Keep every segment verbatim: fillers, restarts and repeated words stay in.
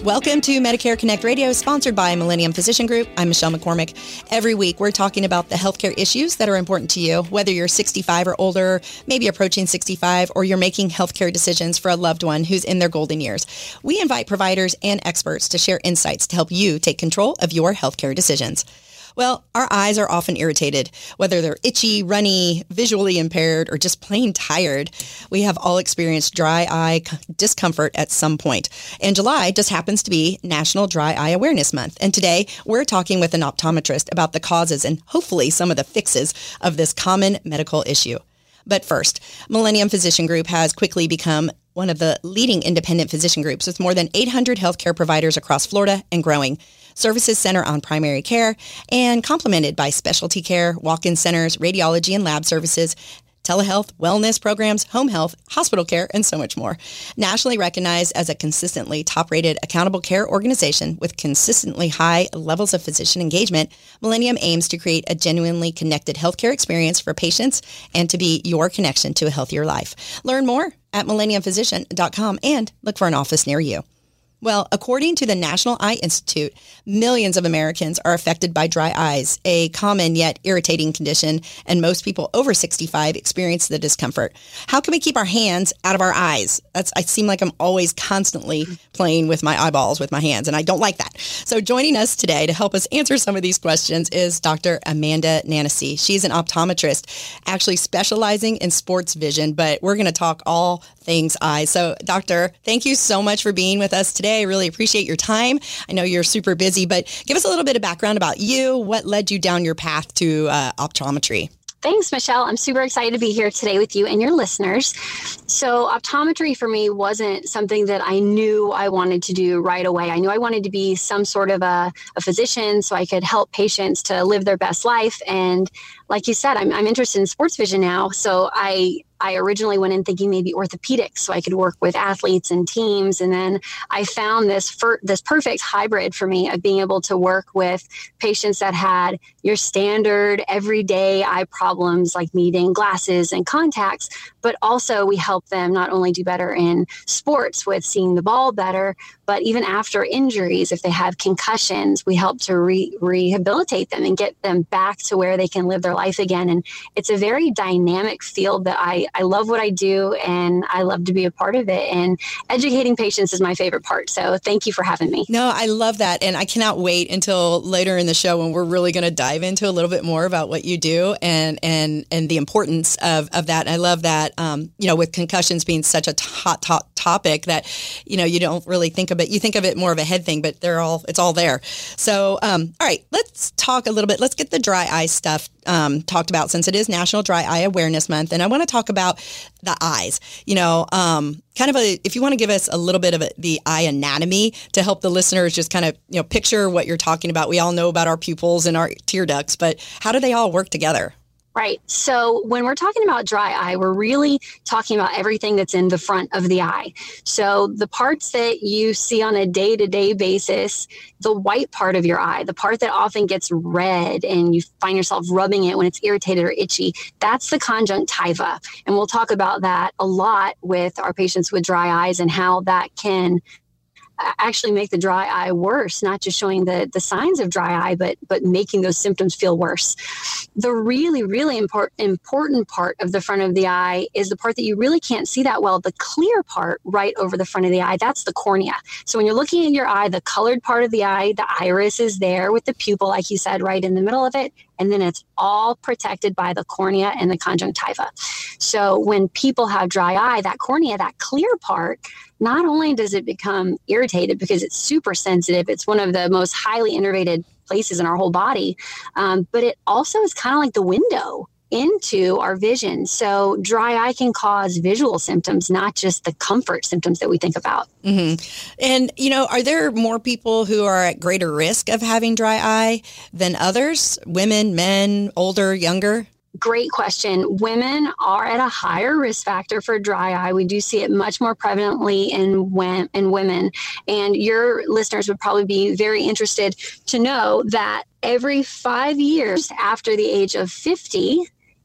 Welcome to Medicare Connect Radio, sponsored by Millennium Physician Group. I'm Michelle McCormick. Every week, we're talking about the healthcare issues that are important to you, whether you're sixty-five or older, maybe approaching sixty-five, or you're making healthcare decisions for a loved one who's in their golden years. We invite providers and experts to share insights to help you take control of your healthcare decisions. Well, our eyes are often irritated, whether they're itchy, runny, visually impaired, or just plain tired. We have all experienced dry eye discomfort at some point. And July just happens to be National Dry Eye Awareness Month. And today, we're talking with an optometrist about the causes and hopefully some of the fixes of this common medical issue. But first, Millennium Physician Group has quickly become one of the leading independent physician groups with more than eight hundred healthcare providers across Florida and growing. Services center on primary care and complemented by specialty care, walk-in centers, radiology and lab services, telehealth, wellness programs, home health, hospital care, and so much more. Nationally recognized as a consistently top-rated accountable care organization with consistently high levels of physician engagement, Millennium aims to create a genuinely connected healthcare experience for patients and to be your connection to a healthier life. Learn more at millennium physician dot com and look for an office near you. Well, according to the National Eye Institute, millions of Americans are affected by dry eyes, a common yet irritating condition, and most people over sixty-five experience the discomfort. How can we keep our hands out of our eyes? That's, I seem like I'm always constantly playing with my eyeballs with my hands, and I don't like that. So joining us today to help us answer some of these questions is Doctor Amanda Nannessy. She's an optometrist, actually specializing in sports vision, but we're going to talk all things eyes. So, Doctor, thank you so much for being with us today. I really appreciate your time. I know you're super busy, but give us a little bit of background about you. What led you down your path to uh, optometry? Thanks, Michelle. I'm super excited to be here today with you and your listeners. So optometry for me wasn't something that I knew I wanted to do right away. I knew I wanted to be some sort of a, a physician so I could help patients to live their best life. And like you said, I'm, I'm interested in sports vision now. So I I originally went in thinking maybe orthopedics so I could work with athletes and teams. And then I found this for, this perfect hybrid for me of being able to work with patients that had your standard everyday eye problems like needing glasses and contacts, but also we help them not only do better in sports with seeing the ball better, but even after injuries, if they have concussions, we help to re- rehabilitate them and get them back to where they can live their life again. And it's a very dynamic field that I, I love what I do, and I love to be a part of it. And educating patients is my favorite part. So thank you for having me. No, I love that. And I cannot wait until later in the show when we're really going to dive into a little bit more about what you do and and and the importance of, of that. And I love that, um, you know, with concussions being such a hot, hot topic that, you know, you don't really think of it. You think of it more of a head thing, but they're all, it's all there. So, um, all right, let's talk a little bit. Let's get the dry eye stuff um, talked about since it is National Dry Eye Awareness Month. And I want to talk about the eyes, you know, um, kind of a, if you want to give us a little bit of a, the eye anatomy to help the listeners just kind of, you know, picture what you're talking about. We all know about our pupils and our tear ducts, but how do they all work together? Right. So when we're talking about dry eye, we're really talking about everything that's in the front of the eye. So the parts that you see on a day-to-day basis, the white part of your eye, the part that often gets red and you find yourself rubbing it when it's irritated or itchy, that's the conjunctiva. And we'll talk about that a lot with our patients with dry eyes and how that can actually make the dry eye worse, not just showing the, the signs of dry eye, but but making those symptoms feel worse. The really, really important important part of the front of the eye is the part that you really can't see that well, the clear part right over the front of the eye. That's the cornea. So when you're looking at your eye, the colored part of the eye, the iris is there with the pupil, like you said, right in the middle of it. And then it's all protected by the cornea and the conjunctiva. So when people have dry eye, that cornea, that clear part, not only does it become irritated because it's super sensitive, it's one of the most highly innervated places in our whole body, um, but it also is kind of like the window into our vision. So dry eye can cause visual symptoms, not just the comfort symptoms that we think about. Mm-hmm. And, you know, are there more people who are at greater risk of having dry eye than others? Women, men, older, younger? Great question. Women are at a higher risk factor for dry eye. We do see it much more prevalently in, when, in women. And your listeners would probably be very interested to know that every five years after the age of fifty,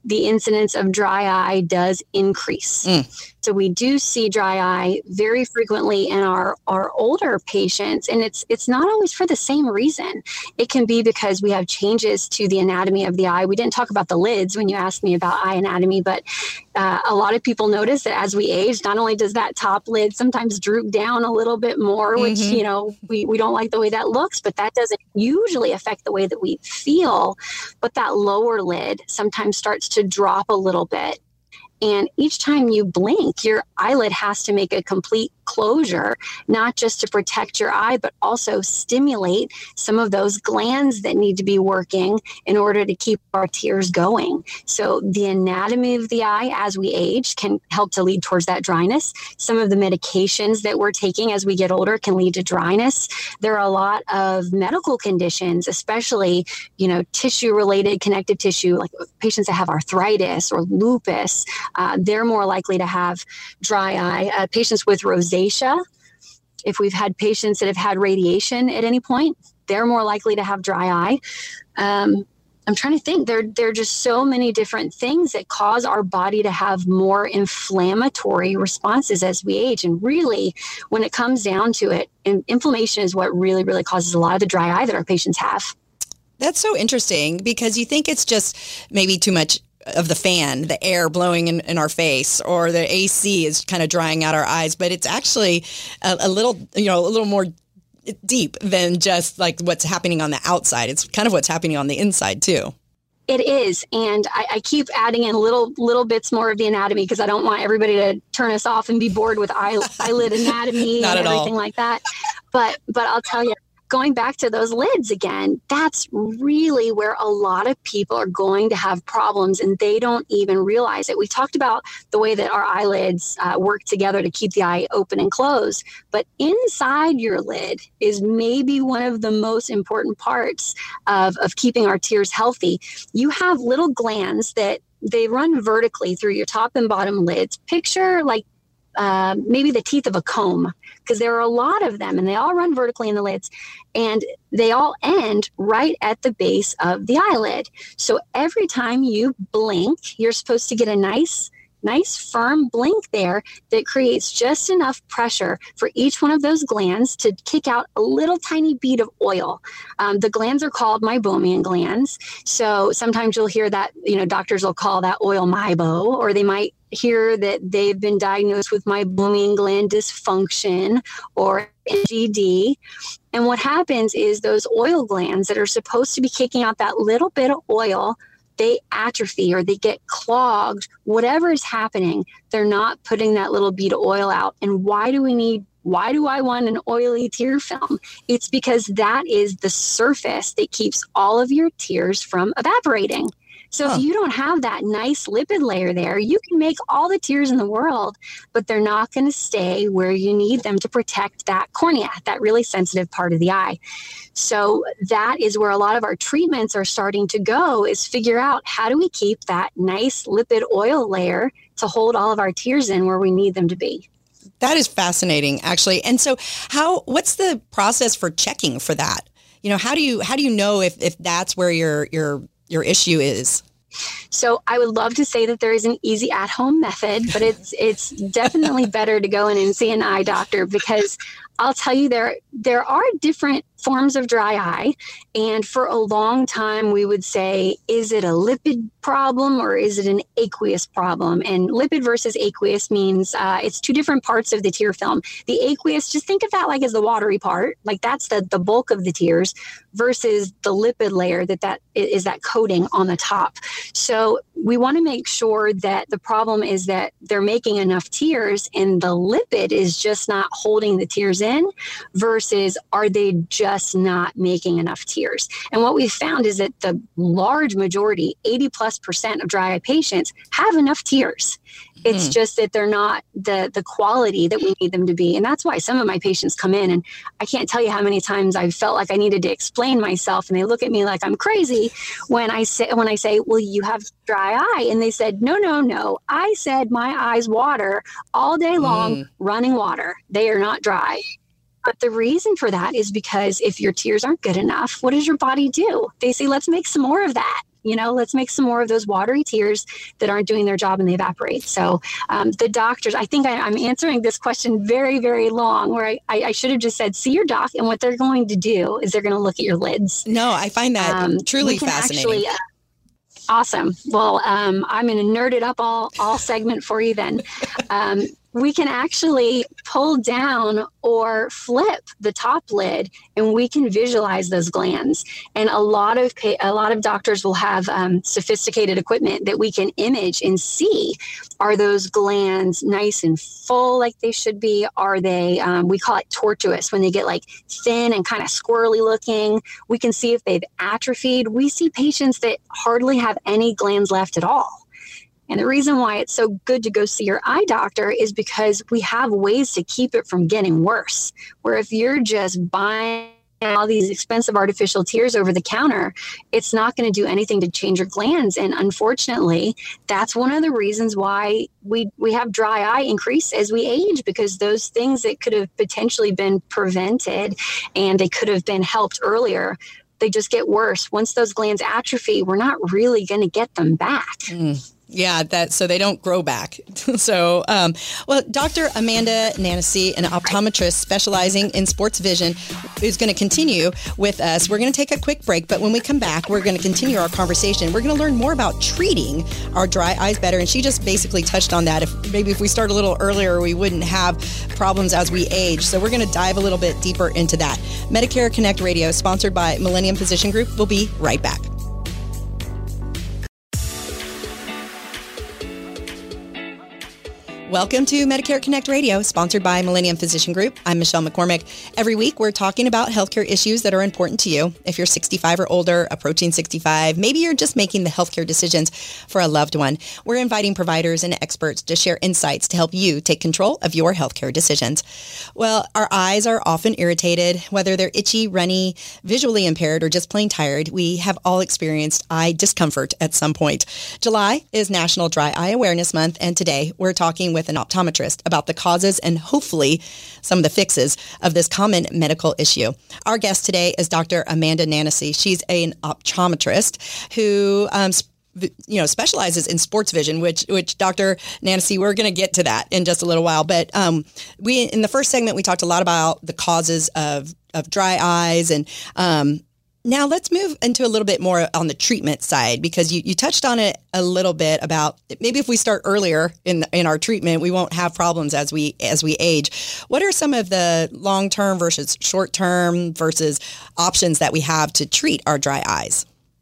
the incidence of dry eye does increase. Mm. So we do see dry eye very frequently in our, our older patients, and it's it's not always for the same reason. It can be because we have changes to the anatomy of the eye. We didn't talk about the lids when you asked me about eye anatomy, but uh, a lot of people notice that as we age, not only does that top lid sometimes droop down a little bit more, which, mm-hmm. you know, we, we don't like the way that looks, but that doesn't usually affect the way that we feel. But that lower lid sometimes starts to drop a little bit. And each time you blink, your eyelid has to make a complete closure, not just to protect your eye, but also stimulate some of those glands that need to be working in order to keep our tears going. So the anatomy of the eye as we age can help to lead towards that dryness. Some of the medications that we're taking as we get older can lead to dryness. There are a lot of medical conditions, especially, you know, tissue-related connective tissue, like patients that have arthritis or lupus. Uh, they're more likely to have dry eye. Uh, patients with rosacea, if we've had patients that have had radiation at any point, they're more likely to have dry eye. Um, I'm trying to think. There, there are just so many different things that cause our body to have more inflammatory responses as we age. And really, when it comes down to it, inflammation is what really, really causes a lot of the dry eye that our patients have. That's so interesting, because you think it's just maybe too much of the fan, the air blowing in, in our face, or the A C is kind of drying out our eyes, but it's actually a, a little, you know, a little more deep than just like what's happening on the outside. It's kind of what's happening on the inside too. It is. And I, I keep adding in little little bits more of the anatomy, because I don't want everybody to turn us off and be bored with eye, eyelid anatomy and everything all. like that. But but I'll tell you, going back to those lids again, that's really where a lot of people are going to have problems, and they don't even realize it. We talked about the way that our eyelids uh, work together to keep the eye open and closed, but inside your lid is maybe one of the most important parts of, of keeping our tears healthy. You have little glands that they run vertically through your top and bottom lids. Picture like Uh, maybe the teeth of a comb, because there are a lot of them and they all run vertically in the lids, and they all end right at the base of the eyelid. So every time you blink, you're supposed to get a nice, nice firm blink there that creates just enough pressure for each one of those glands to kick out a little tiny bead of oil. Um, the glands are called meibomian glands. So sometimes you'll hear that, you know, doctors will call that oil meibo, or they might hear that they've been diagnosed with meibomian gland dysfunction or M G D. And what happens is those oil glands that are supposed to be kicking out that little bit of oil, they atrophy or they get clogged. Whatever is happening, they're not putting that little bead of oil out. And why do we need Why do I want an oily tear film? It's because that is the surface that keeps all of your tears from evaporating. So huh. if you don't have that nice lipid layer there, you can make all the tears in the world, but they're not going to stay where you need them to protect that cornea, that really sensitive part of the eye. So that is where a lot of our treatments are starting to go, is figure out how do we keep that nice lipid oil layer to hold all of our tears in where we need them to be. That is fascinating, actually. And so how, what's the process for checking for that? You know, how do you, how do you know if, if that's where your, your, your issue is? So I would love to say that there is an easy at-home method, but it's, it's definitely better to go in and see an eye doctor, because I'll tell you, there, there are different forms of dry eye. And for a long time, we would say, is it a lipid problem or is it an aqueous problem? And lipid versus aqueous means uh, it's two different parts of the tear film. The aqueous, just think of that like as the watery part, like that's the, the bulk of the tears, versus the lipid layer that, that is that coating on the top. So we want to make sure that the problem is that they're making enough tears and the lipid is just not holding the tears in, versus are they just not making enough tears? And what we've found is that the large majority, eighty plus percent of dry eye patients have enough tears. It's mm-hmm. just that they're not the the quality that we need them to be. And that's why some of my patients come in, and I can't tell you how many times I've felt like I needed to explain myself, and they look at me like I'm crazy when I say, when I say, well, you have dry eye. And they said, no, no, no. I said my eyes water all day long, mm. running water. They are not dry. But the reason for that is because if your tears aren't good enough, what does your body do? They say, let's make some more of that. You know, let's make some more of those watery tears that aren't doing their job and they evaporate. So um, the doctors, I think I, I'm answering this question very, very long, where I, I, I should have just said, see your doc. And what they're going to do is they're going to look at your lids. No, I find that um, truly fascinating. Actually, uh, awesome. Well, um, I'm going to nerd it up all, all segment for you then. Um, we can actually pull down or flip the top lid, and we can visualize those glands. And a lot of a lot of doctors will have um, sophisticated equipment that we can image and see. Are those glands nice and full like they should be? Are they, um, we call it tortuous, when they get like thin and kind of squirrely looking? We can see if they've atrophied. We see patients that hardly have any glands left at all. And the reason why it's so good to go see your eye doctor is because we have ways to keep it from getting worse. Where if you're just buying all these expensive artificial tears over the counter, it's not going to do anything to change your glands. And unfortunately, that's one of the reasons why we, we have dry eye increase as we age, because those things that could have potentially been prevented and they could have been helped earlier, they just get worse. Once those glands atrophy, we're not really going to get them back. Mm. Yeah, that so they don't grow back. so, um, well, Doctor Amanda Nannessy, an optometrist specializing in sports vision, is going to continue with us. We're going to take a quick break, but when we come back, we're going to continue our conversation. We're going to learn more about treating our dry eyes better, and she just basically touched on that. If maybe if we start a little earlier, we wouldn't have problems as we age. So we're going to dive a little bit deeper into that. Medicare Connect Radio, sponsored by Millennium Physician Group. We'll be right back. Welcome to Medicare Connect Radio, sponsored by Millennium Physician Group. I'm Michelle McCormick. Every week, we're talking about healthcare issues that are important to you. If you're sixty-five or older, approaching sixty-five, maybe you're just making the healthcare decisions for a loved one. We're inviting providers and experts to share insights to help you take control of your healthcare decisions. Well, our eyes are often irritated, whether they're itchy, runny, visually impaired, or just plain tired. We have all experienced eye discomfort at some point. July is National Dry Eye Awareness Month, and today we're talking with an optometrist about the causes and hopefully some of the fixes of this common medical issue. Our guest today is Doctor Amanda Nannessy. She's an optometrist who um, you know, specializes in sports vision, which, which Doctor Nannessy, we're going to get to that in just a little while. But um, we, in the first segment, we talked a lot about the causes of, of dry eyes. And um, now let's move into a little bit more on the treatment side, because you, you touched on it a little bit about maybe if we start earlier in in our treatment, we won't have problems as we as we age. What are some of the long-term versus short-term versus options that we have to treat our dry eyes?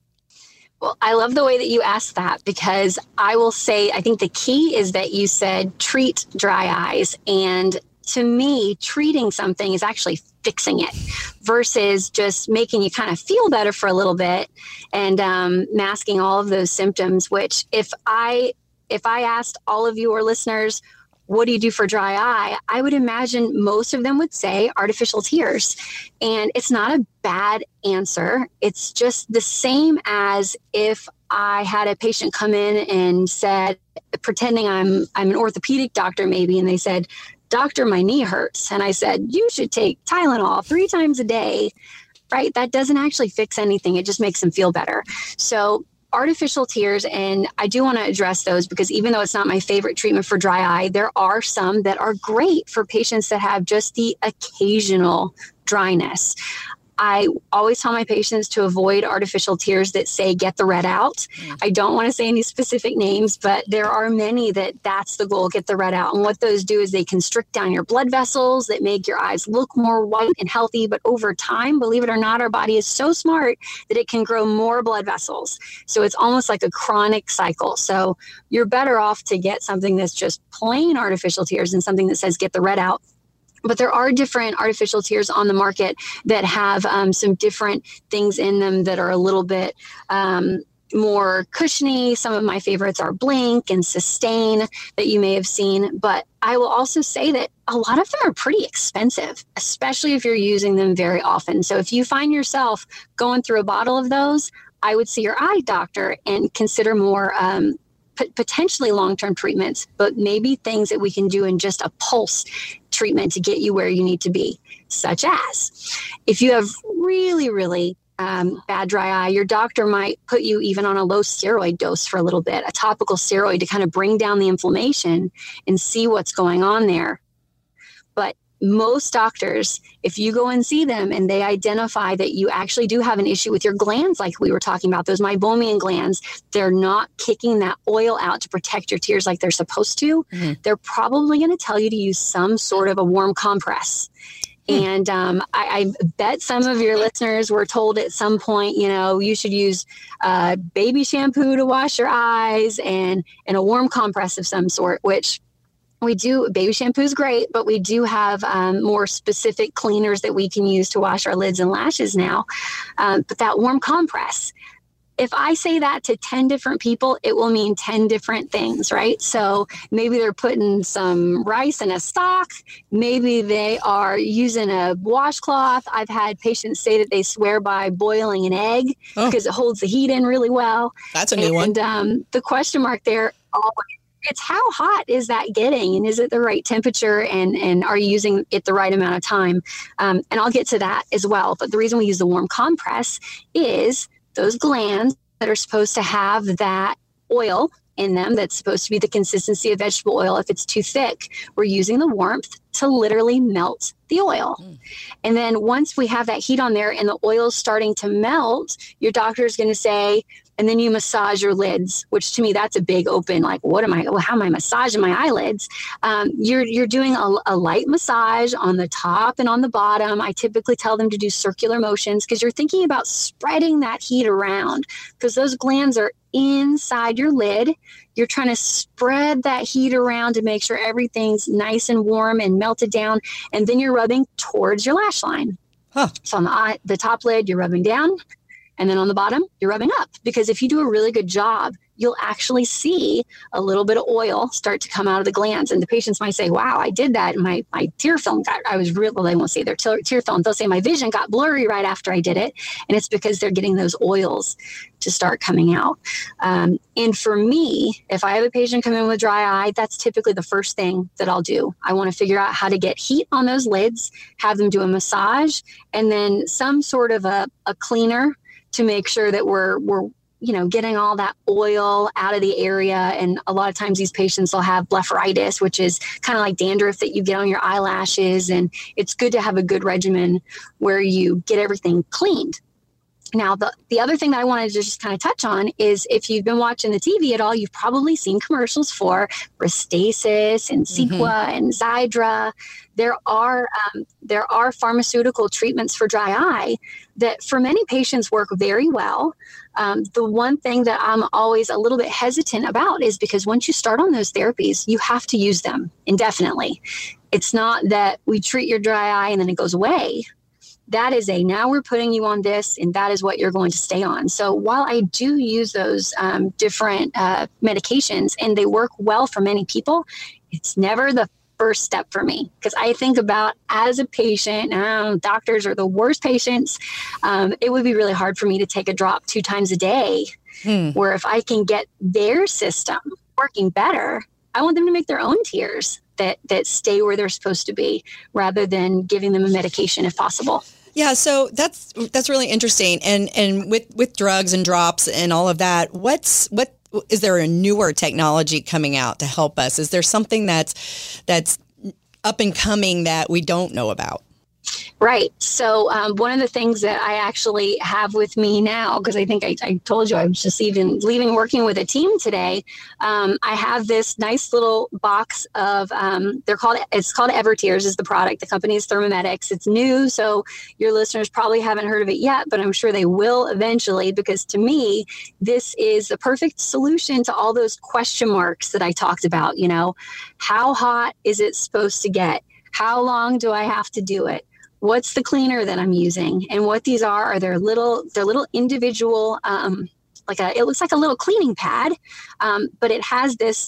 Well, I love the way that you asked that, because I will say, I think the key is that you said treat dry eyes. And to me, treating something is actually fixing it versus just making you kind of feel better for a little bit and um, masking all of those symptoms, which if I, if I asked all of your listeners, what do you do for dry eye? I would imagine most of them would say artificial tears. And it's not a bad answer. It's just the same as if I had a patient come in and said, pretending I'm I'm an orthopedic doctor maybe, and they said, "Doctor, my knee hurts." And I said, "You should take Tylenol three times a day," right? That doesn't actually fix anything. It just makes them feel better. So artificial tears, and I do want to address those because even though it's not my favorite treatment for dry eye, there are some that are great for patients that have just the occasional dryness. I always tell my patients to avoid artificial tears that say get the red out. Mm. I don't want to say any specific names, but there are many that that's the goal, get the red out. And what those do is they constrict down your blood vessels that make your eyes look more white and healthy. But over time, believe it or not, our body is so smart that it can grow more blood vessels. So it's almost like a chronic cycle. So you're better off to get something that's just plain artificial tears than something that says get the red out. But there are different artificial tears on the market that have um, some different things in them that are a little bit um, more cushiony. Some of my favorites are Blink and Sustain that you may have seen. But I will also say that a lot of them are pretty expensive, especially if you're using them very often. So if you find yourself going through a bottle of those, I would see your eye doctor and consider more um, potentially long-term treatments, but maybe things that we can do in just a pulse treatment to get you where you need to be, such as if you have really, really um, bad dry eye, your doctor might put you even on a low steroid dose for a little bit, a topical steroid to kind of bring down the inflammation and see what's going on there. But most doctors, if you go and see them and they identify that you actually do have an issue with your glands, like we were talking about, those meibomian glands, they're not kicking that oil out to protect your tears like they're supposed to, mm-hmm. they're probably going to tell you to use some sort of a warm compress. And um, I, I bet some of your listeners were told at some point, you know, you should use uh, baby shampoo to wash your eyes and, and a warm compress of some sort, which we do. Baby shampoo is great, but we do have um, more specific cleaners that we can use to wash our lids and lashes now. Um, but that warm compress, if I say that to ten different people, it will mean ten different things, right? So maybe they're putting some rice in a sock. Maybe they are using a washcloth. I've had patients say that they swear by boiling an egg oh. because it holds the heat in really well. That's a new and, one. And um, the question mark there always, it's how hot is that getting, and is it the right temperature, and, and are you using it the right amount of time? Um, and I'll get to that as well. But the reason we use the warm compress is those glands that are supposed to have that oil in them that's supposed to be the consistency of vegetable oil. If it's too thick, we're using the warmth to literally melt the oil. Mm. And then once we have that heat on there and the oil's starting to melt, your doctor is going to say, and then you massage your lids, which to me, that's a big open, like, what am I, well, how am I massaging my eyelids? Um, you're, you're doing a, a light massage on the top and on the bottom. I typically tell them to do circular motions because you're thinking about spreading that heat around, because those glands are inside your lid. You're trying to spread that heat around to make sure everything's nice and warm and melted down. And then you're rubbing towards your lash line. Huh. So on the eye, the top lid, you're rubbing down. And then on the bottom, you're rubbing up, because if you do a really good job, you'll actually see a little bit of oil start to come out of the glands. And the patients might say, wow, I did that. And my, my tear film got, I was real, well, they won't say their tear, tear film. They'll say my vision got blurry right after I did it. And it's because they're getting those oils to start coming out. Um, and for me, if I have a patient come in with dry eye, that's typically the first thing that I'll do. I want to figure out how to get heat on those lids, have them do a massage, and then some sort of a, a cleaner to make sure that we're, we're, you know, getting all that oil out of the area. And a lot of times these patients will have blepharitis, which is kind of like dandruff that you get on your eyelashes. And it's good to have a good regimen where you get everything cleaned. Now, the, the other thing that I wanted to just kind of touch on is, if you've been watching the T V at all, you've probably seen commercials for Restasis and Cequa mm-hmm. and Xiidra. There are um, there are pharmaceutical treatments for dry eye that for many patients work very well. Um, the one thing that I'm always a little bit hesitant about is because once you start on those therapies, you have to use them indefinitely. It's not that we treat your dry eye and then it goes away. That is a, now we're putting you on this, and that is what you're going to stay on. So while I do use those um, different uh, medications and they work well for many people, it's never the first step for me, because I think about, as a patient, um, doctors are the worst patients. Um, it would be really hard for me to take a drop two times a day, hmm. where if I can get their system working better, I want them to make their own tears that that stay where they're supposed to be, rather than giving them a medication if possible. Yeah, so that's that's really interesting. And and with, with drugs and drops and all of that, what's what is there a newer technology coming out to help us? Is there something that's that's up and coming that we don't know about? Right. So um, one of the things that I actually have with me now, because I think I, I told you I was just even leaving working with a team today, um, I have this nice little box of, um, they're called, it's called Evertears is the product. The company is Thermomedics. It's new, so your listeners probably haven't heard of it yet, but I'm sure they will eventually, because to me, this is the perfect solution to all those question marks that I talked about. You know, how hot is it supposed to get? How long do I have to do it? What's the cleaner that I'm using? And what these are, are their little, their little individual, um, like a, it looks like a little cleaning pad, um, but it has this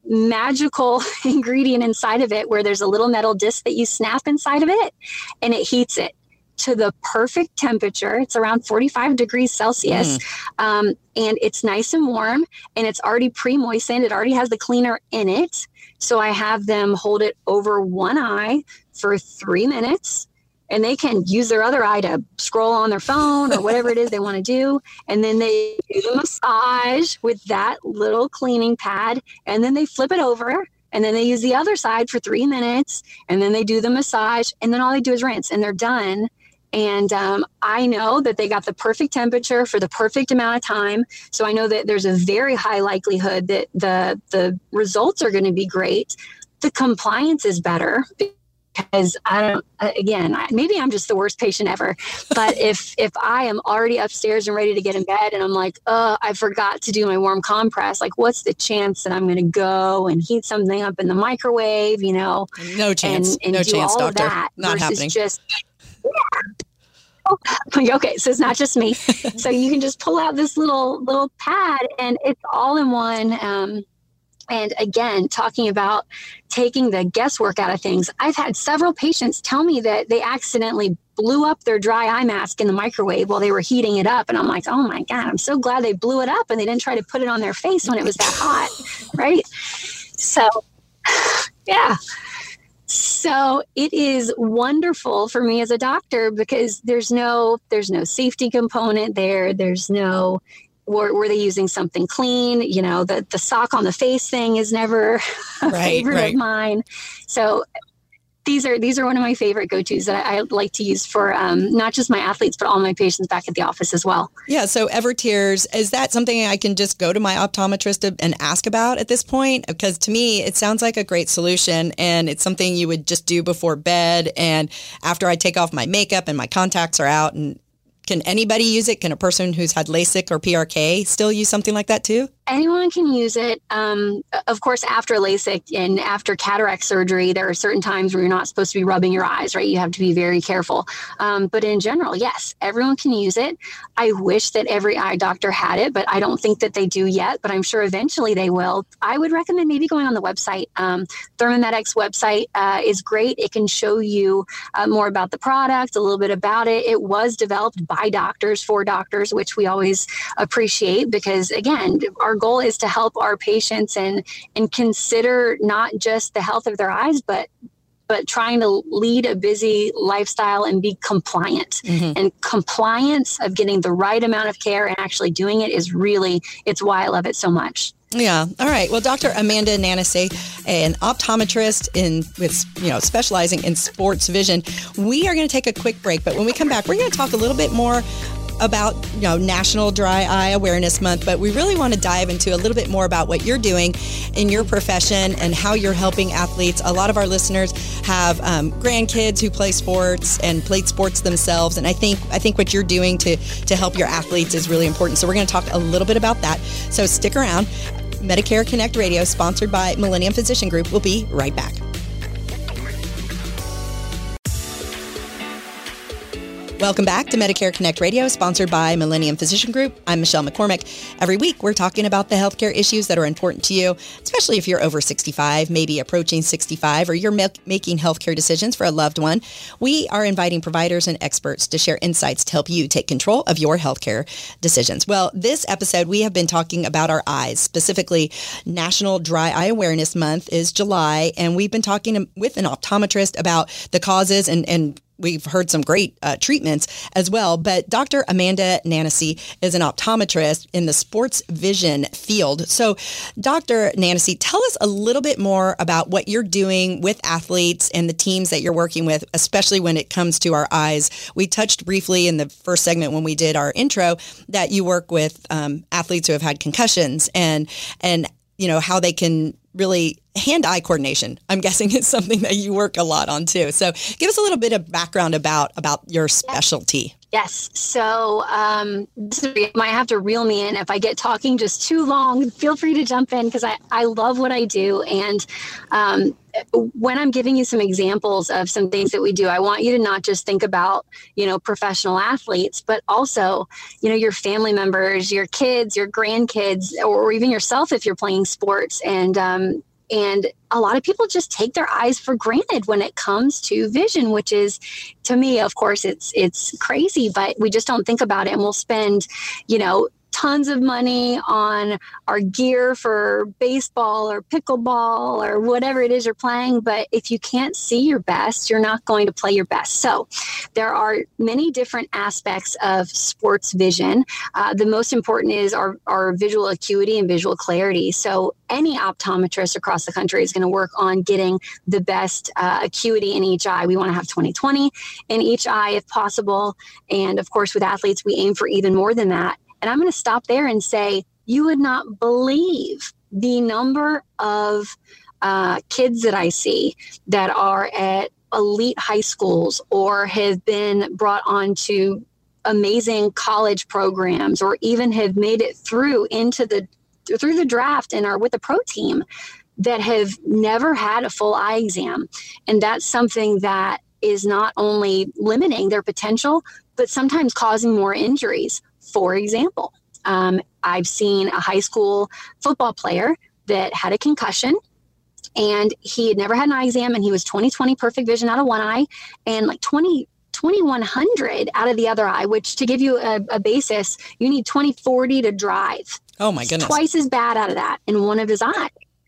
magical ingredient inside of it where there's a little metal disc that you snap inside of it, and it heats it to the perfect temperature. It's around forty-five degrees Celsius. Mm. Um, and it's nice and warm, and it's already pre-moistened. It already has the cleaner in it. So I have them hold it over one eye for three minutes. And they can use their other eye to scroll on their phone or whatever it is they want to do. And then they do the massage with that little cleaning pad. And then they flip it over. And then they use the other side for three minutes. And then they do the massage. And then all they do is rinse. And they're done. And um, I know that they got the perfect temperature for the perfect amount of time. So I know that there's a very high likelihood that the the results are going to be great. The compliance is better. Because I don't, again, maybe I'm just the worst patient ever. But if if I am already upstairs and ready to get in bed and I'm like, oh, I forgot to do my warm compress, like what's the chance that I'm going to go and heat something up in the microwave, you know? No chance. And, and no do chance, all doctor. Of that Not happening. Just, yeah. Okay, so it's not just me. So you can just pull out this little little pad and it's all in one. Um, And again, talking about taking the guesswork out of things, I've had several patients tell me that they accidentally blew up their dry eye mask in the microwave while they were heating it up. And I'm like, oh my God, I'm so glad they blew it up and they didn't try to put it on their face when it was that hot, right? So, yeah. So it is wonderful for me as a doctor because there's no, there's no safety component there. There's no, Were, were they using something clean? You know, the, the sock on the face thing is never a right, favorite right. of mine. So these are these are one of my favorite go-tos that I, I like to use for um, not just my athletes, but all my patients back at the office as well. Yeah. So Evertears, is that something I can just go to my optometrist and ask about at this point? Because to me, it sounds like a great solution and it's something you would just do before bed and after I take off my makeup and my contacts are out. And can anybody use it? Can a person who's had LASIK or P R K still use something like that too? Anyone can use it. Um, of course, after LASIK and after cataract surgery, there are certain times where you're not supposed to be rubbing your eyes, right? You have to be very careful. Um, but in general, yes, everyone can use it. I wish that every eye doctor had it, but I don't think that they do yet, but I'm sure eventually they will. I would recommend maybe going on the website. Um, ThermoMedX website uh, is great. It can show you uh, more about the product, a little bit about it. It was developed by doctors for doctors, which we always appreciate because, again, our Our goal is to help our patients and and consider not just the health of their eyes, but but trying to lead a busy lifestyle and be compliant. Mm-hmm. And compliance of getting the right amount of care and actually doing it is really, it's why I love it so much. Yeah. All right. Well, Doctor Amanda Nanacy, an optometrist in with you know specializing in sports vision, we are going to take a quick break. But when we come back, we're going to talk a little bit more about, you know, National Dry Eye Awareness Month, but we really want to dive into a little bit more about what you're doing in your profession and how you're helping athletes. A lot of our listeners have um, grandkids who play sports and played sports themselves, and I think I think what you're doing to to help your athletes is really important. So we're going to talk a little bit about that. So stick around. Medicare Connect Radio, sponsored by Millennium Physician Group. We'll be right back. Welcome back to Medicare Connect Radio, sponsored by Millennium Physician Group. I'm Michelle McCormick. Every week, we're talking about the healthcare issues that are important to you, especially if you're over sixty-five, maybe approaching sixty-five, or you're making healthcare decisions for a loved one. We are inviting providers and experts to share insights to help you take control of your healthcare decisions. Well, this episode, we have been talking about our eyes. Specifically, National Dry Eye Awareness Month is July, and we've been talking with an optometrist about the causes and, and we've heard some great uh, treatments as well. But Doctor Amanda Nanacy is an optometrist in the sports vision field. So, Doctor Nanacy, tell us a little bit more about what you're doing with athletes and the teams that you're working with, especially when it comes to our eyes. We touched briefly in the first segment when we did our intro that you work with um, athletes who have had concussions and and you know how they can really hand-eye coordination, I'm guessing, is something that you work a lot on too. So give us a little bit of background about, about your specialty. Yes. So um, this is, you might have to reel me in if I get talking just too long. Feel free to jump in because I, I love what I do. And um, when I'm giving you some examples of some things that we do, I want you to not just think about, you know, professional athletes, but also, you know, your family members, your kids, your grandkids, or even yourself if you're playing sports. And um, And a lot of people just take their eyes for granted when it comes to vision, which is, to me, of course, it's it's crazy, but we just don't think about it. And we'll spend, you know, tons of money on our gear for baseball or pickleball or whatever it is you're playing. But if you can't see your best, you're not going to play your best. So there are many different aspects of sports vision. Uh, the most important is our, our visual acuity and visual clarity. So any optometrist across the country is going to work on getting the best uh, acuity in each eye. We want to have twenty twenty in each eye if possible. And of course, with athletes, we aim for even more than that. And I'm going to stop there and say, you would not believe the number of uh, kids that I see that are at elite high schools or have been brought on to amazing college programs or even have made it through into the through the draft and are with the pro team that have never had a full eye exam. And that's something that is not only limiting their potential, but sometimes causing more injuries. For example, um, I've seen a high school football player that had a concussion and he had never had an eye exam and he was twenty twenty perfect vision out of one eye and like twenty twenty-one hundred out of the other eye, which to give you a, a basis, you need twenty forty to drive. Oh my goodness. Twice as bad out of that in one of his eyes.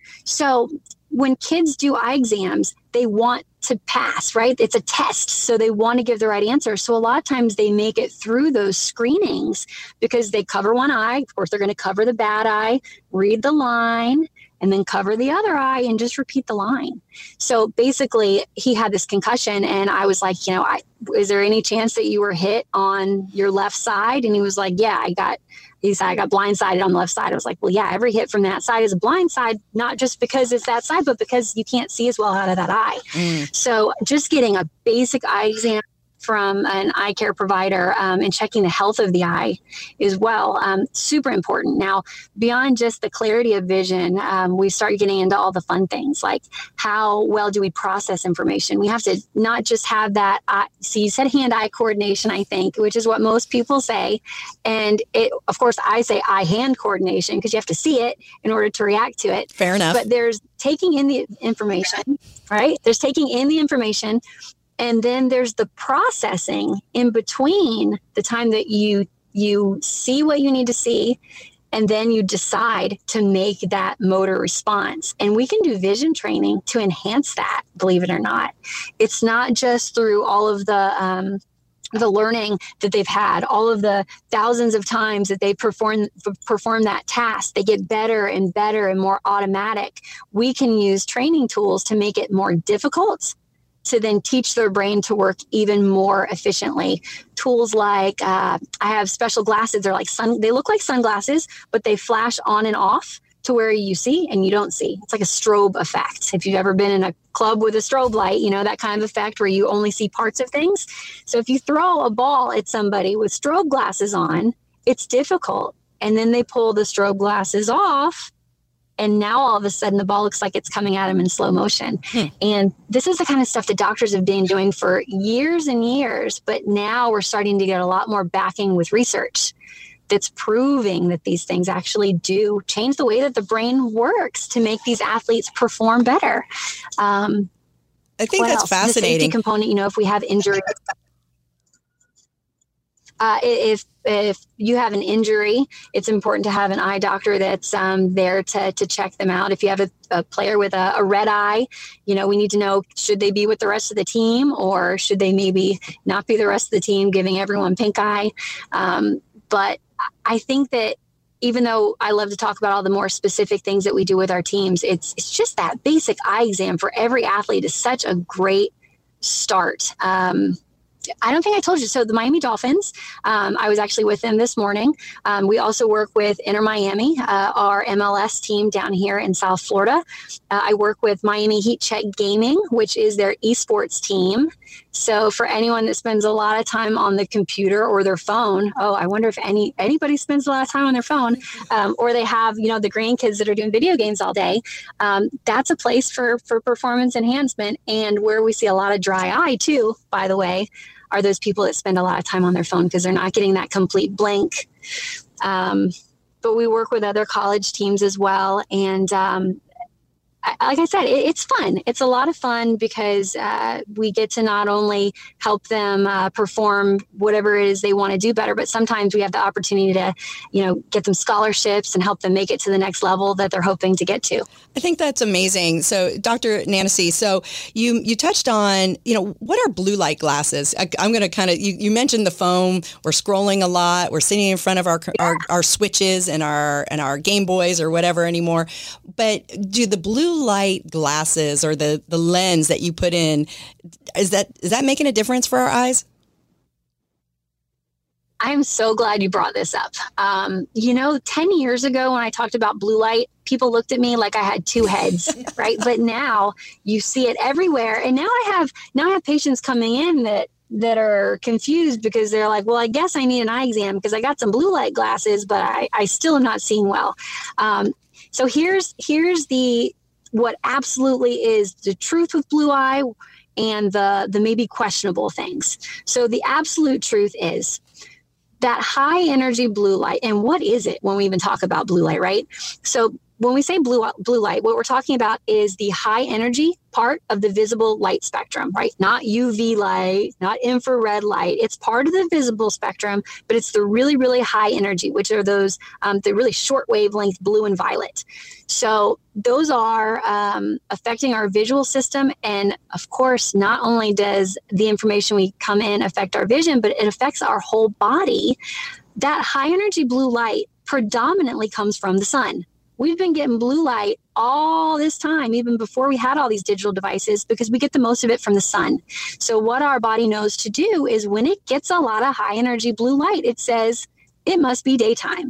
So when kids do eye exams, they want to pass, right? It's a test. So they want to give the right answer. So a lot of times they make it through those screenings because they cover one eye. Of course, they're going to cover the bad eye, read the line, and then cover the other eye and just repeat the line. So basically he had this concussion and I was like, you know, I, is there any chance that you were hit on your left side? And he was like, yeah, I got, he said, I got blindsided on the left side. I was like, well, yeah, every hit from that side is a blind side, not just because it's that side, but because you can't see as well out of that eye. Mm. So just getting a basic eye exam from an eye care provider um, and checking the health of the eye as well. Um, super important. Now, beyond just the clarity of vision, um, we start getting into all the fun things like how well do we process information? We have to not just have that, eye, so you said hand-eye coordination, I think, which is what most people say. And it, of course, I say eye-hand coordination because you have to see it in order to react to it. Fair enough. But there's taking in the information, right? There's taking in the information. And then there's the processing in between the time that you you see what you need to see, and then you decide to make that motor response. And we can do vision training to enhance that, believe it or not. It's not just through all of the um, the learning that they've had, all of the thousands of times that they perform perform that task. They get better and better and more automatic. We can use training tools to make it more difficult, to then teach their brain to work even more efficiently. Tools like, uh, I have special glasses. They're like sun, they look like sunglasses, but they flash on and off to where you see and you don't see. It's like a strobe effect. If you've ever been in a club with a strobe light, you know, that kind of effect where you only see parts of things. So if you throw a ball at somebody with strobe glasses on, it's difficult. And then they pull the strobe glasses off, and now all of a sudden the ball looks like it's coming at him in slow motion. Hmm. And this is the kind of stuff that doctors have been doing for years and years. But now we're starting to get a lot more backing with research that's proving that these things actually do change the way that the brain works to make these athletes perform better. Um, I think that's else? fascinating. The safety component, you know, if we have injuries. Uh, if if you have an injury, it's important to have an eye doctor that's um, there to to check them out. If you have a, a player with a, a red eye, you know, we need to know, should they be with the rest of the team or should they maybe not be the rest of the team, giving everyone pink eye? Um, but I think that even though I love to talk about all the more specific things that we do with our teams, it's it's just that basic eye exam for every athlete is such a great start. Um, I don't think I told you. So the Miami Dolphins, um, I was actually with them this morning. Um, we also work with Inter Miami, uh, our M L S team down here in South Florida. Uh, I work with Miami Heat Check Gaming, which is their esports team. So for anyone that spends a lot of time on the computer or their phone, oh, I wonder if any anybody spends a lot of time on their phone, um, or they have, you know, the grandkids that are doing video games all day. Um, that's a place for, for performance enhancement. And where we see a lot of dry eye too, by the way, are those people that spend a lot of time on their phone because they're not getting that complete blank. Um, but we work with other college teams as well. And um, like I said, it, it's fun. It's a lot of fun because uh, we get to not only help them uh, perform whatever it is they want to do better, but sometimes we have the opportunity to, you know, get them scholarships and help them make it to the next level that they're hoping to get to. I think that's amazing. So, Doctor Nancy, so you you touched on, you know, what are blue light glasses? I, I'm going to kind of, you, you mentioned the phone. We're scrolling a lot. We're sitting in front of our, yeah. our our switches and our and our Game Boys or whatever anymore. But do the blue light glasses or the, the lens that you put in, is that is that making a difference for our eyes? I'm so glad you brought this up. Um, you know, ten years ago when I talked about blue light, people looked at me like I had two heads, right? But now you see it everywhere. And now I have now I have patients coming in that that are confused because they're like, well, I guess I need an eye exam because I got some blue light glasses, but I, I still am not seeing well. Um, so here's here's the what absolutely is the truth with blue eye and the the maybe questionable things. So the absolute truth is that high energy blue light. And what is it when we even talk about blue light, right? So when we say blue blue light, what we're talking about is the high energy part of the visible light spectrum, right? Not U V light, not infrared light. It's part of the visible spectrum, but it's the really, really high energy, which are those, um, the really short wavelength blue and violet. So those are um, affecting our visual system. And of course, not only does the information we come in affect our vision, but it affects our whole body. That high energy blue light predominantly comes from the sun. We've been getting blue light all this time, even before we had all these digital devices, because we get the most of it from the sun. So what our body knows to do is when it gets a lot of high energy blue light, it says it must be daytime.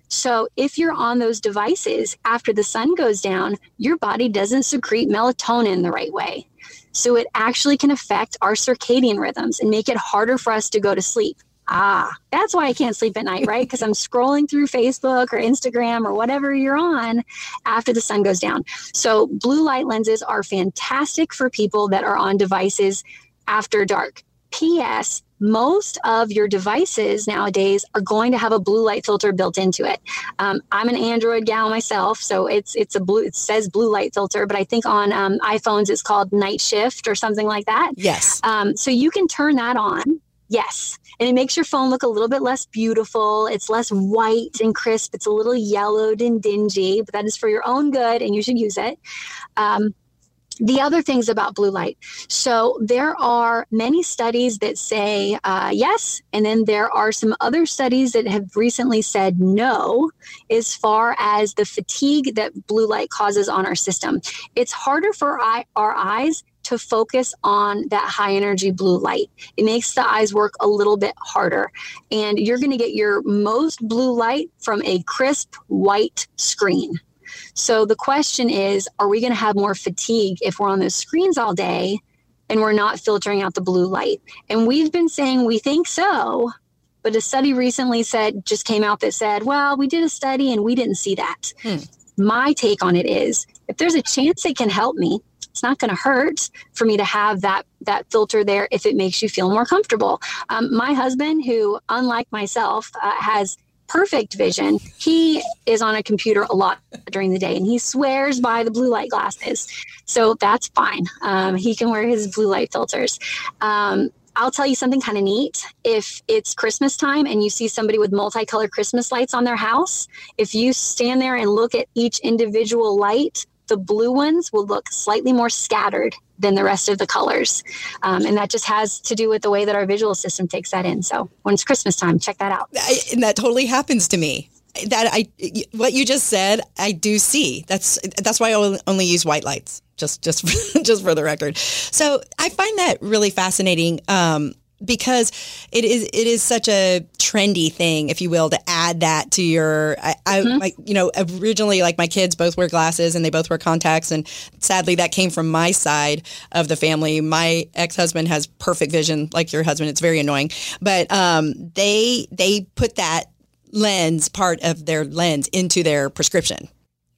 So if you're on those devices after the sun goes down, your body doesn't secrete melatonin the right way. So it actually can affect our circadian rhythms and make it harder for us to go to sleep. Ah, that's why I can't sleep at night, right? Because I'm scrolling through Facebook or Instagram or whatever you're on after the sun goes down. So blue light lenses are fantastic for people that are on devices after dark. P S Most of your devices nowadays are going to have a blue light filter built into it. Um, I'm an Android gal myself, so it's it's a blue. It says blue light filter, but I think on um, iPhones it's called Night Shift or something like that. Yes. Um, so you can turn that on. Yes. And it makes your phone look a little bit less beautiful. It's less white and crisp. It's a little yellowed and dingy, but that is for your own good and you should use it. Um, the other things about blue light. So there are many studies that say uh, yes, and then there are some other studies that have recently said no, as far as the fatigue that blue light causes on our system. It's harder for our, our eyes to focus on that high energy blue light. It makes the eyes work a little bit harder. And you're going to get your most blue light from a crisp white screen. So the question is, are we going to have more fatigue if we're on those screens all day and we're not filtering out the blue light? And we've been saying we think so, but a study recently said, just came out that said, well, we did a study and we didn't see that. Hmm. My take on it is, if there's a chance it can help me, it's not going to hurt for me to have that that filter there if it makes you feel more comfortable. Um, my husband, who, unlike myself, uh, has perfect vision, he is on a computer a lot during the day, and he swears by the blue light glasses. So that's fine. Um, he can wear his blue light filters. Um, I'll tell you something kind of neat. If it's Christmas time and you see somebody with multicolored Christmas lights on their house, if you stand there and look at each individual light, the blue ones will look slightly more scattered than the rest of the colors. Um, and that just has to do with the way that our visual system takes that in. So when it's Christmas time, check that out. I, and that totally happens to me. That I, what you just said, I do see. That's that's why I only use white lights, just just for, just for the record. So I find that really fascinating. Um, Because it is it is such a trendy thing, if you will, to add that to your. I, mm-hmm. I like, you know, originally, like, my kids both wear glasses and they both wear contacts, and sadly that came from my side of the family. My ex-husband has perfect vision, like your husband. It's very annoying, but um, they they put that lens, part of their lens, into their prescription.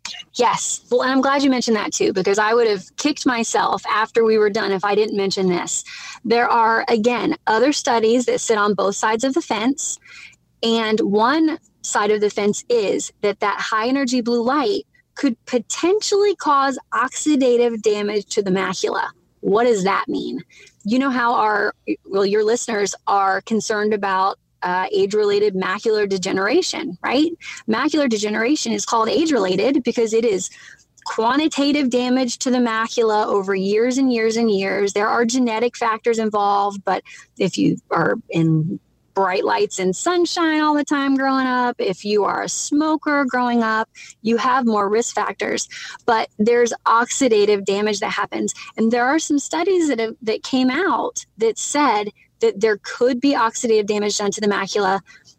Yes. Well, and I'm glad you mentioned that too, because I would have kicked myself after we were done if I didn't mention this. There are, again, other studies that sit on both sides of the fence. And one side of the fence is that that high energy blue light could potentially cause oxidative damage to the macula. What does that mean? You know how our, well, your listeners are concerned about uh, age-related macular degeneration, right? Macular degeneration is called age-related because it is quantitative damage to the macula over years and years and years. There are genetic factors involved, but if you are in bright lights and sunshine all the time growing up, if you are a smoker growing up, you have more risk factors. But there's oxidative damage that happens. And there are some studies that have, that came out that said that there could be oxidative damage done to the macula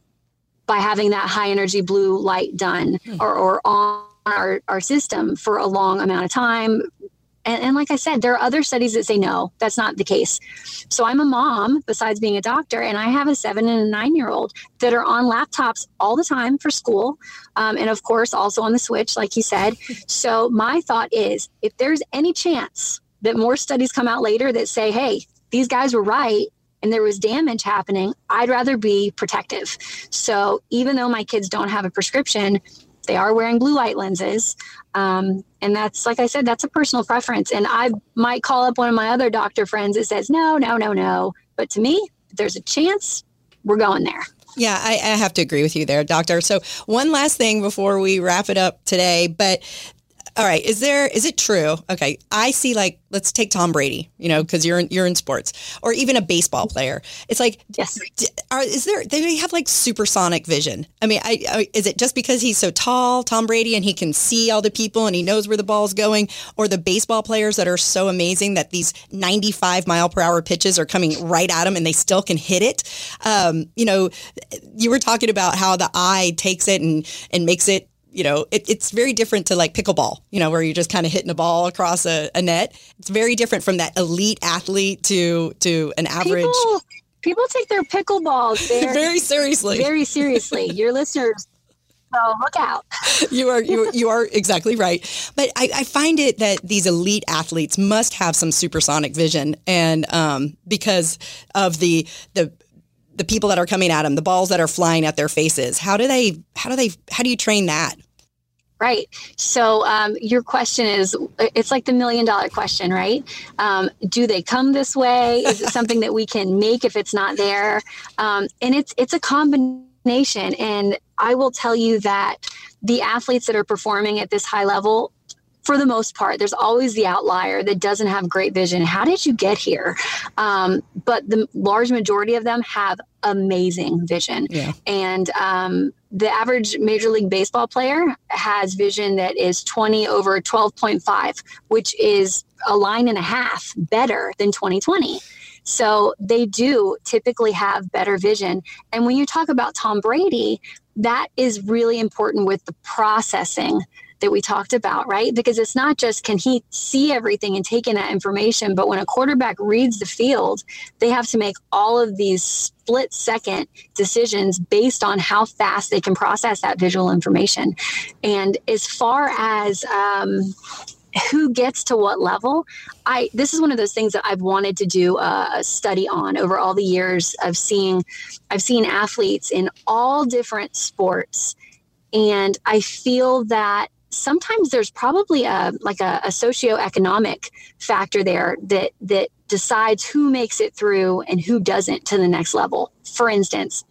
by having that high energy blue light done or, or on our, our system for a long amount of time. And, and like I said, there are other studies that say, no, that's not the case. So I'm a mom, besides being a doctor, and I have a seven and a nine-year-old that are on laptops all the time for school. Um, and of course, also on the Switch, like he said. So my thought is, if there's any chance that more studies come out later that say, hey, these guys were right, and there was damage happening, I'd rather be protective. So even though my kids don't have a prescription, they are wearing blue light lenses. Um, and that's, like I said, that's a personal preference. And I might call up one of my other doctor friends that says, no, no, no, no. But to me, if there's a chance, we're going there. Yeah, I, I have to agree with you there, doctor. So one last thing before we wrap it up today, but all right, is there, is it true? Okay. I see, like, let's take Tom Brady, you know, cause you're in, you're in sports, or even a baseball player. It's like, yes. Are, is there, do they have like supersonic vision? I mean, I, I, is it just because he's so tall, Tom Brady, and he can see all the people and he knows where the ball's going, or the baseball players that are so amazing that these ninety-five mile per hour pitches are coming right at them and they still can hit it? Um, you know, you were talking about how the eye takes it and, and makes it, you know, it, it's very different to like pickleball, you know, where you're just kind of hitting a ball across a, a net. It's very different from that elite athlete to to an average. People, people take their pickleballs very, very seriously. Very seriously. Your listeners, so look out. You are you you are exactly right. But I, I find it that these elite athletes must have some supersonic vision, and um, because of the the. the people that are coming at them, the balls that are flying at their faces. How do they, how do they, how do you train that? Right. So um, your question is, it's like the million dollar question, right? Um, do they come this way? Is it something that we can make if it's not there? Um, and it's, it's a combination. And I will tell you that the athletes that are performing at this high level, for the most part, there's always the outlier that doesn't have great vision. How did you get here? Um, but the large majority of them have amazing vision. Yeah. And um, the average Major League Baseball player has vision that is twenty over twelve point five, which is a line and a half better than twenty twenty. So they do typically have better vision. And when you talk about Tom Brady, that is really important with the processing that we talked about, right? Because it's not just can he see everything and take in that information, but when a quarterback reads the field, they have to make all of these split second decisions based on how fast they can process that visual information. And as far as um, who gets to what level, I this is one of those things that I've wanted to do a, a study on over all the years of seeing, I've seen athletes in all different sports. And I feel that sometimes there's probably a like a, a socioeconomic factor there that that decides who makes it through and who doesn't to the next level. For instance,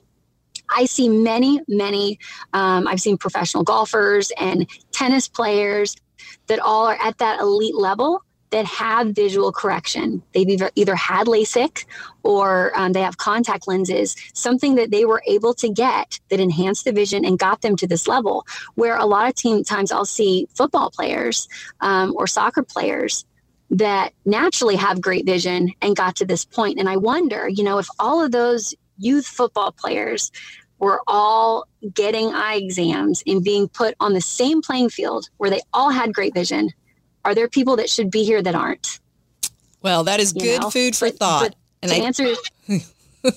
I see many, many, um, I've seen professional golfers and tennis players that all are at that elite level that have visual correction. They've either, either had LASIK or um, they have contact lenses, something that they were able to get that enhanced the vision and got them to this level, where a lot of team, times I'll see football players um, or soccer players that naturally have great vision and got to this point. And I wonder, you know, if all of those youth football players were all getting eye exams and being put on the same playing field where they all had great vision, are there people that should be here that aren't? Well, that is you good know? food for but, thought. But and the I, answer is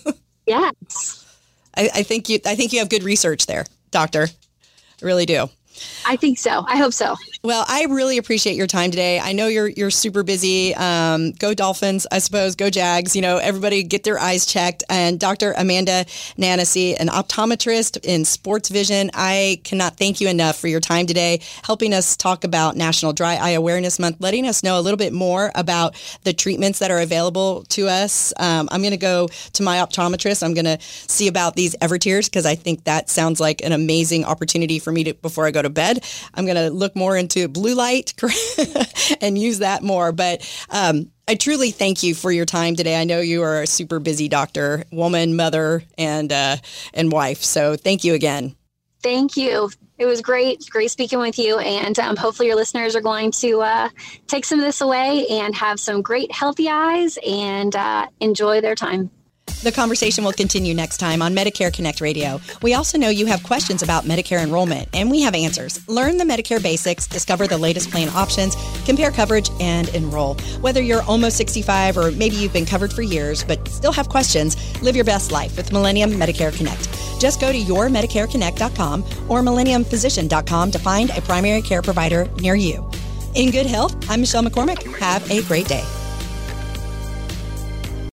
yes. I, I think you. I think you have good research there, Doctor. I really do. I think so. I hope so. Well, I really appreciate your time today. I know you're you're super busy. Um, go Dolphins, I suppose. Go Jags. You know, everybody get their eyes checked. And Doctor Amanda Nannessy, an optometrist in Sports Vision, I cannot thank you enough for your time today, helping us talk about National Dry Eye Awareness Month, letting us know a little bit more about the treatments that are available to us. Um, I'm going to go to my optometrist. I'm going to see about these Evertears because I think that sounds like an amazing opportunity for me to before I go to bed. I'm going to look more into to blue light and use that more. But um, I truly thank you for your time today. I know you are a super busy doctor, woman, mother, and uh, and wife. So thank you again. Thank you. It was great, great speaking with you. And um, hopefully your listeners are going to uh, take some of this away and have some great healthy eyes and uh, enjoy their time. The conversation will continue next time on Medicare Connect Radio. We also know you have questions about Medicare enrollment, and we have answers. Learn the Medicare basics, discover the latest plan options, compare coverage, and enroll. Whether you're almost sixty-five or maybe you've been covered for years but still have questions, live your best life with Millennium Medicare Connect. Just go to your medicare connect dot com or millennium physician dot com to find a primary care provider near you. In good health, I'm Michelle McCormick. Have a great day.